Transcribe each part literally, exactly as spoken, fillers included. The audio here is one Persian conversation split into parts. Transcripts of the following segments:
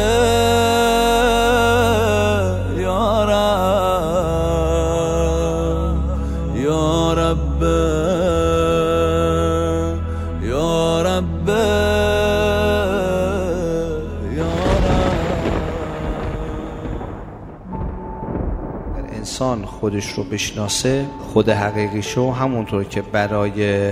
یا رب یا رب یا رب یا رب. انسان خودش رو بشناسه، خود حقیقیشو، همونطور که برای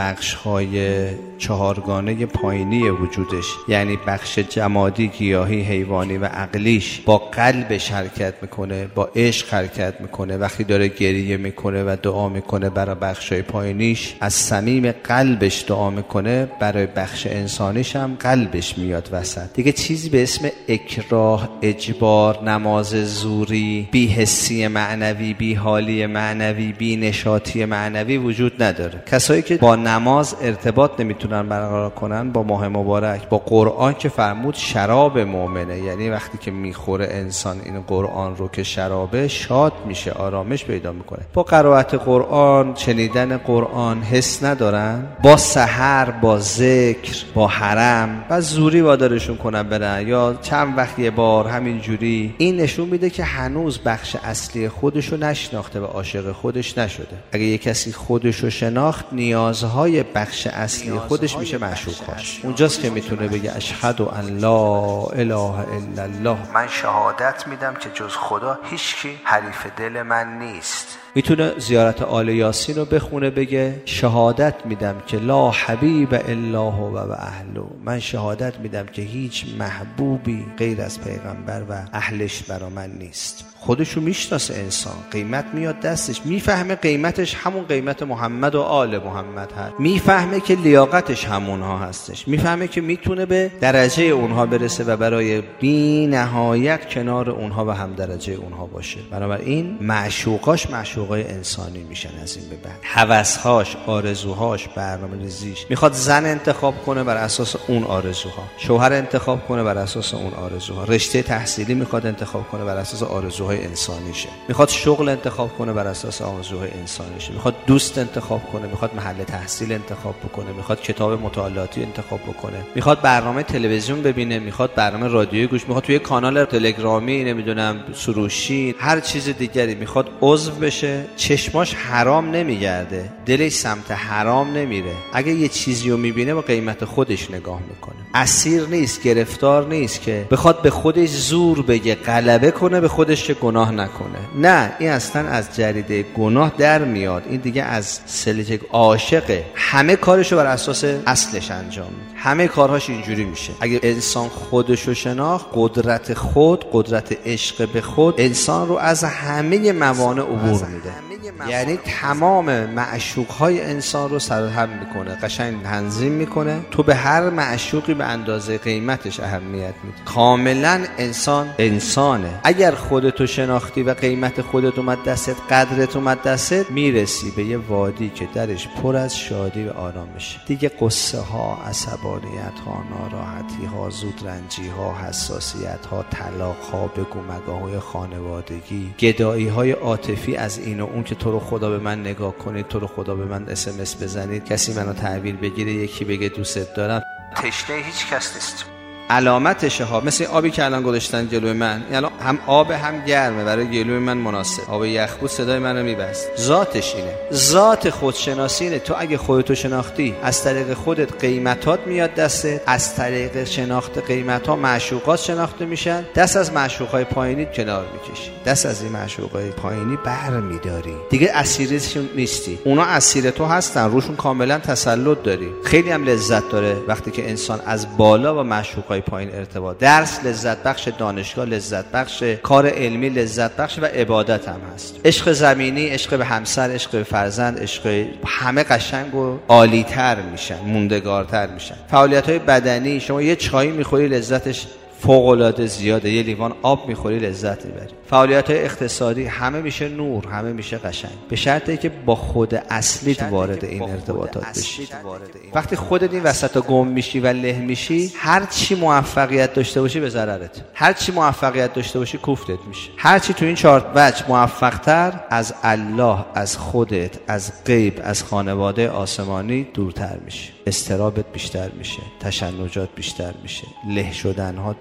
بخش‌های چهارگانه پایینی وجودش، یعنی بخش جمادی، گیاهی، حیوانی و عقلیش، با قلبش حرکت میکنه، با عشق حرکت میکنه. وقتی داره گریه میکنه و دعا میکنه برای بخش‌های پایینیش، از صمیم قلبش دعا میکنه، برای بخش انسانیش هم قلبش میاد وسط. دیگه چیزی به اسم اکراه، اجبار، نماز زوری، بی‌حسی معنوی، بی‌حالی معنوی، بی‌نشاطی معنوی وجود نداره. کسایی که با نماز ارتباط نمیتونن برقرار کنن با ماه مبارک، با قرآن که فرمود شراب مؤمنه، یعنی وقتی که میخوره انسان این قرآن رو که شرابه، شاد میشه، آرامش پیدا میکنه. با قرائت قرآن، شنیدن قرآن حس ندارن، با سحر، با ذکر، با حرم و زوری وادارشون کنن برن یا چند وقت یه بار همینجوری، این نشون میده که هنوز بخش اصلی خودشو نشناخته و عاشق خودش نشده. اگه یه کسی خودشو شناخت، نیازهای بخش اصلی خودش میشه معشوقاش. اونجاست که میتونه بگه اشهد ان لا اله الا الله، من شهادت میدم که جز خدا هیچکی حریف دل من نیست. میتونه زیارت آل یاسین رو بخونه، بگه شهادت میدم که لا حبیب الا هو و اهله، من شهادت میدم که هیچ محبوبی غیر از پیغمبر و اهلش برا من نیست. خودشو میشناسه انسان، قیمت میاد دستش، میفهمه قیمتش همون قیمت محمد و آل محمد هست، میفهمه که لیاقتش همونها هستش، میفهمه که میتونه به درجه اونها برسه و برای بی نهایت کنار اونها و هم درجه اونها باشه. بنابراین معشوقاش معشوقای انسانی میشن از این به بعد. هوسهاش، آرزوهاش، برنامه‌ریزیش، میخواد زن انتخاب کنه بر اساس اون آرزوها، شوهر انتخاب کنه بر اساس اون آرزوها، رشته تحصیلی میخواد انتخاب کنه بر اساس آرزوها انسانیشه، میخواد شغل انتخاب کنه بر اساس آرزوهای انسانیشه، میخواد دوست انتخاب کنه، میخواد محل تحصیل انتخاب بکنه، میخواد کتاب مطالعاتی انتخاب بکنه، میخواد برنامه تلویزیون ببینه، میخواد برنامه رادیویی گوش، میخواد توی کانال تلگرامی، نمیدونم سروشی، هر چیز دیگری میخواد عضو بشه. چشماش حرام نمیگرده، دلش سمت حرام نمیره. اگه یه چیزی رو میبینه با قیمت خودش نگاه میکنه. اسیر نیست، گرفتار نیست که بخواد به خودش زور بگه، غلبه کنه به خودش که گناه نکنه. نه، این اصلا از جریده گناه در میاد. این دیگه از سلجک عاشقه، همه کارشو بر اساس اصلش انجام میده، همه کارهاش اینجوری میشه. اگه انسان خودشو شناخت، قدرت خود، قدرت عشق به خود انسان رو از همه موانع عبور میده. یعنی تمام معشوقهای انسان رو سرهم میکنه، قشنگ تنظیم میکنه. تو به هر معشوقی به اندازه قیمتش اهمیت میده. کاملا انسان انسانه. اگر خودتو شناختی و قیمت خودت اومد دستت، قدرت اومد دستت، میرسی به یه وادی که درش پر از شادی و آرامش. دیگه قصه ها، عصبانیت ها، ناراحتی ها، زودرنجی ها، حساسیت ها، طلاق ها، بگو مگاهای خانوادگی، گدایی های عاطفی از این و اون که تو رو خدا به من نگاه کنید، تو رو خدا به من اس ام اس بزنید، کسی منو تحویل بگیره، یکی بگه دوست دارم، تشنه هیچ کس نیست. علامتشه ها، مثل آبی که الان گذاشتن جلوی من، یعنی هم آب هم گرمه، برای گلوی من مناسب. آب یخ بود صدای منو میبست. ذاتش اینه، ذات خودشناسی اینه. تو اگه خودتو شناختی، از طریق خودت قیمتات میاد دستت، از طریق شناخت قیمتات معشوقات شناخته میشن. دست از معشوقای پایینی کنار میکشی، دست از این معشوقای پایینی برمیداری، دیگه اسیرشون نیستی. اونا اسیر تو هستن، روشون کاملا تسلط داری. خیلی هم لذت داره وقتی که انسان از بالا با معشوقای پایین ارتباط. درس لذت بخش، دانشگاه لذت بخش، کار علمی لذت بخش و عبادت هم هست. عشق زمینی، عشق به همسر، عشق به فرزند، عشق همه قشنگ و عالی‌تر میشن، موندگارتر میشن. فعالیت‌های بدنی، شما یه چای میخوری لذتش فوق‌العاده زیاده، یه لیوان آب میخوری لذت میبری. فعالیت‌های اقتصادی همه میشه نور، همه میشه قشنگ، به شرطی که با خود اصلیت وارد این ارتباطات بشی. وقتی خودت این وسطا گم میشی و له میشی، هر چی موفقیت داشته باشی به ضررت، هر چی موفقیت داشته باشی کوفتت میشه. هر چی تو این چهار وجه موفق‌تر، از الله، از خودت، از غیب، از خانواده آسمانی دورتر میشی. استرابت بیشتر میشه، تشنجات بیشتر میشه، له شدن‌هات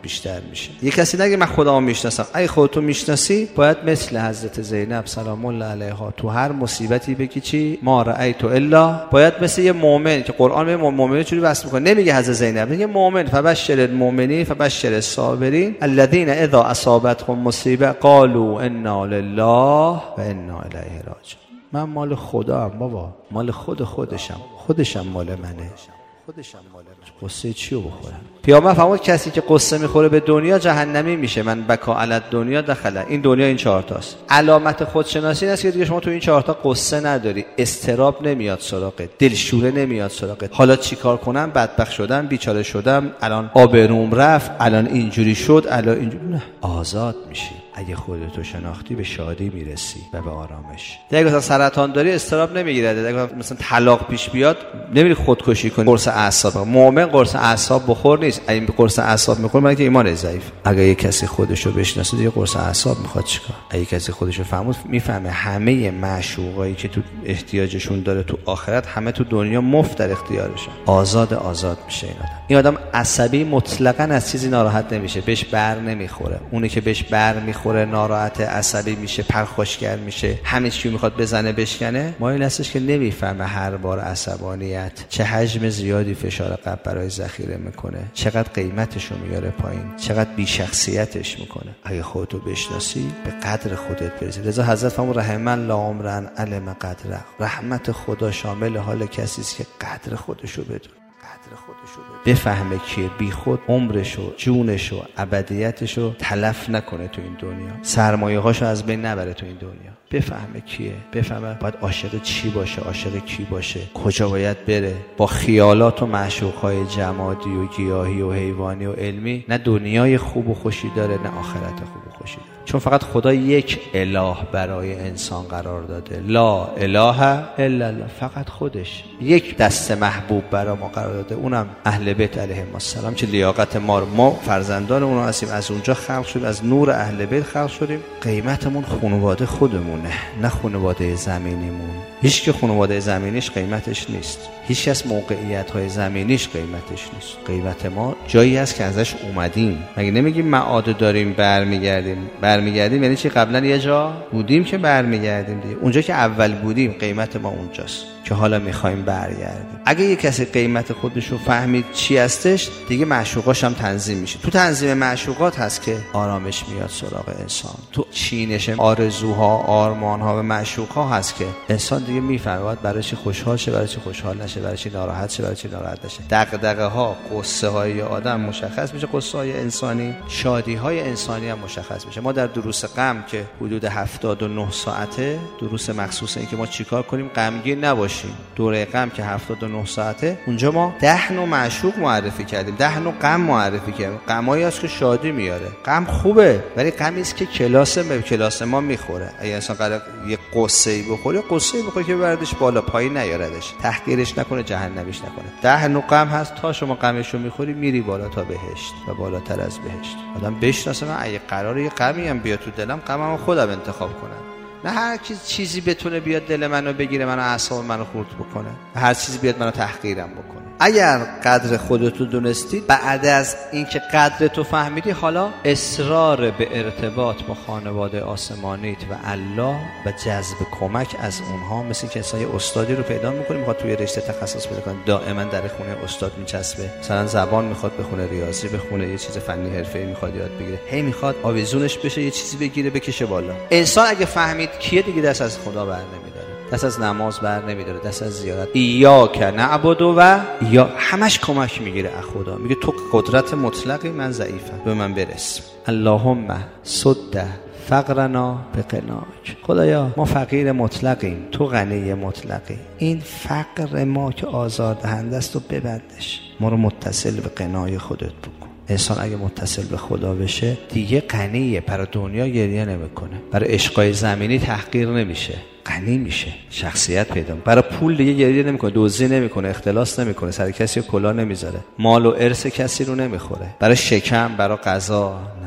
بیشتر میشه. یه کسی نگه من خودمو میشناسم. اگه خودتو میشناسی باید مثل حضرت زینب سلام الله علیها تو هر مصیبتی بگی چی؟ ما رأیت الا. باید مثل یه مؤمن که قرآن به مؤمن چوری وصف میکنه، نمیگه حضرت زینب، میگه مؤمن فبشر المؤمنین فبشر الصابرین الذین اذا اصابتهم مصیبه قالوا انا لله و انا الیه راجعون. من مال خدا ام بابا، مال خود خودشم، خودشم مال منه، خودشم مال من. قصه چیو بخورم؟ پیامبر فرمود کسی که قصه میخوره به دنیا جهنمی میشه. من بکا علی دنیا دخله. این دنیا این چهار تاست. علامت خودشناسی این است که دیگه شما تو این چهار تا قصه نداری، استراب نمیاد سراغت، دلشوره نمیاد سراغت. حالا چیکار کنم؟ بدبخت شدم، بیچاره شدم، الان آبروم رفت، الان اینجوری شد، الان اینجوری. نه، آزاد میشی. اگه خودتو شناختی به شادی میرسی و به آرامش. دیگه مثلا سرطان داری استراب نمیگیره. دیگه مثلا طلاق پیش بیاد نمیری خودکشی کنی. قرص اعصاب. مؤمن قرص اعصاب بخور نیست. اگه قرص اعصاب میخوره معنی که ایمان ضعیف. اگه یه کسی خودشو بشناسه دیگه قرص اعصاب میخواد چیکار؟ اگه کسی خودشو فهمید میفهمه همه معشوقایی که تو احتیاجشون داره تو آخرت همه تو دنیا مفت در اختیارشون. آزاد آزاد میشه این آدم. این آدم عصبی مطلقاً از چیزی ناراحت نمیشه، بهش بر نمیخوره. اونی که بهش بر میخوره ناراحت، عصبی میشه، پرخاشگر میشه، همه چی میخواد بزنه بشکنه. مایل هستش که نمیفهمه هر بار عصبانیت چه حجم زیادی فشار قلب برای ذخیره میکنه، چقدر قیمتشو میاره پایین، چقدر بی شخصیتش میکنه. اگه خودتو بشناسی به قدر خودت برسی. لذا حضرت فرمود رحم الله عمرن علم قدره. رحمت خدا شامل حال کسی است که قدر خودشو بدونه، قدر خودشو بدونه، بفهمه که بی خود عمرشو، جونشو، ابدیتشو تلف نکنه تو این دنیا، سرمایه هاشو از بین نبره تو این دنیا. بفهمه کیه، بفهمه باید عاشق چی باشه، عاشق کی باشه، کجا باید بره. با خیالات و معشوقهای جمادی و گیاهی و حیوانی و علمی نه دنیای خوب و خوشی داره نه آخرت خوب و خوشی داره. چون فقط خدا یک اله برای انسان قرار داده. لا اله الا الله. فقط خودش یک دسته محبوب برای ما قرار داده، اونم اهل بیت علیهم السلام. چه لیاقت ما، ما فرزندان اونها هستیم، از اونجا خلق شدیم، از نور اهل بیت خلق شدیم. قیمتمون خانواده خودمونه نه خانواده زمینیمون. هیچ که خانواده زمینیش قیمتش نیست، هیچ کس موقعیت‌های زمینیش قیمتش نیست. قیمت ما جایی هست که ازش اومدیم. مگه نمیگیم معاد داریم برمیگردیم؟ برمیگردیم یعنی چی؟ قبلا یه جا بودیم که برمیگردیم دیگه. اونجا که اول بودیم قیمت ما اونجاست که حالا میخوایم برگردیم. اگه یه کسی قیمت خودشو فهمید چی هستش، دیگه معشوقاش هم تنظیم میشه. تو تنظیم معشوقات هست که آرامش میاد سراغ انسان. تو چینش آرزوها، آرمانها و معشوقها هست که انسان دیگه میفهمه باید برای چی خوشحال شه، برای چی خوشحال نشه، برای چی ناراحت شه، برای چی ناراحت نشه. دغدغه ها، قصه های آدم مشخص میشه، قصه های انسانی، شادی های انسانی هم مشخص میشه. ما در دروس غم که حدود هفتاد و نه ساعته، دروس مخصوص این که ما چیکار کنیم غمگین نباشیم، دوره غم که هفتاد و نه ساعته، اونجا ما ده نوع معشوق معرفی کردیم، ده نوع غم معرفی کردیم. غمایی هست که شادی میاره، غم خوبه، ولی غمی است که کلاس به کلاس ما میخوره. اگه انسان قرار یه قصه‌ای بخوره، قصه‌ای بخوره که بردش بالا پایین نیاردش، تحقیرش نکنه، جهنمیش نکنه. ده نوع غم هست، تا شما غمشو میخوری میری بالا تا بهشت و بالاتر از بهشت. آدم بشناسه من اگه قراره یه غمی هم بیاد تو دلم، غممو خودم انتخاب کنم. نه هر چیزی بتونه بیاد دل منو بگیره، منو اعصاب منو خورد بکنه، هر چیزی بیاد منو تحقیرم بکنه. اگر قدر خودتو دونستی، بعد از اینکه قدرتو فهمیدی، حالا اصرار به ارتباط با خانواده آسمانیت و الله و جذب کمک از اونها، مثل اینکه انسان یه استادی رو پیدا می‌کنه میخواد توی رشته تخصص پیدا کنه، دائما در خونه استاد میچسبه. مثلا زبان میخواد بخونه، ریاضی بخونه، یه چیز فنی حرفه‌ای میخواد یاد بگیره، هی میخواد آویزونش بشه، یه چیزی بگیره بکشه بالا. انسان اگه فهمید کیه، دیگه دست از خدا بر نمیداره، دست از نماز بر نمیداره، دست از زیارت. ایاک نعبد و یا همش کمک میگیره از خدا. میگه تو قدرت مطلقی، من ضعیفم، به من برس. اللهم سد فقرنا بقناک. خدایا ما فقیر مطلقیم، تو غنی مطلقی. این فقر ما که آزاردهنده است و ببندش، ما رو متصل به قنای خودت بکن. انسان اگه متصل به خدا بشه دیگه غنیه، برای دنیا گریه نمیکنه، برای عشقای زمینی تحقیر نمیشه، غنی میشه، شخصیت پیدا میکنه. برای پول دیگه گریه نمیکنه، دزدی نمیکنه، اختلاس نمیکنه، سر کسی کلاه نمیذاره، مال و ارث کسی رو نمیخوره. برای شکم، برای غذا نه.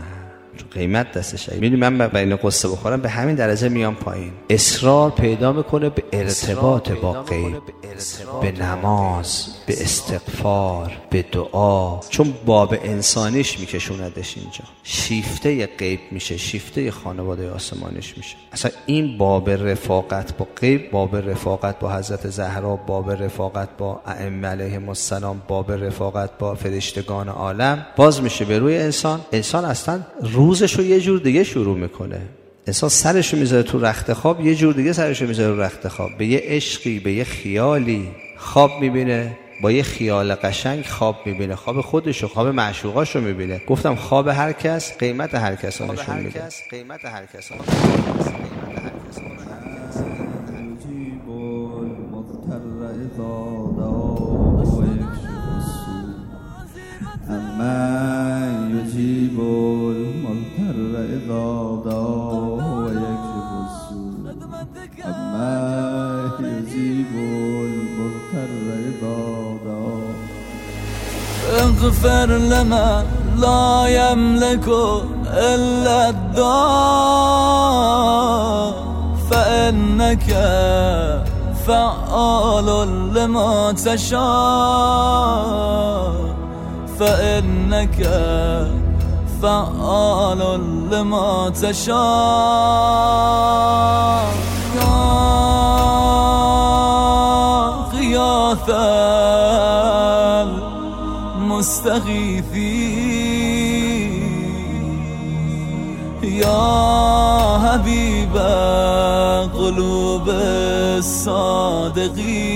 چون قیمت دستش. میدونی من با این قصه بخورم به همین درجه میام پایین. اصرار پیدا میکنه به ارتباط با غیب، به نماز، به استغفار، به دعا، چون باب انسانیش میکشوندش اینجا. شیفته غیب میشه، شیفته خانواده آسمانیش میشه. اصلا این باب رفاقت با غیب، باب رفاقت با حضرت زهرا، باب رفاقت با ائمه علیهم السلام، باب رفاقت با فرشتگان عالم باز میشه به روی انسان. انسان اصلا روزشو یه جور دیگه شروع میکنه. انسان سرشو میذاره تو رخت خواب، یه جور دیگه سرشو میذاره رو رخت خواب، به یه عشقی، به یه خیالی خواب میبینه، با یه خیال قشنگ خواب میبینه، خواب خودشو، خواب معشوقاشو میبینه. گفتم خواب هر کس قیمت هر کس رو نشون میده. قیمت هر کس رو من یجیب المضطر اذا دعا و یکشف السوء، اما یجیب المضطر اذا دعا. اغفر لمن لا يملك الا الدعاء، فانك فعال لما تشاء، فإنك فعال لما تشاء. يا غياث المستغيثين، يا حبيب قلوب الصادقين،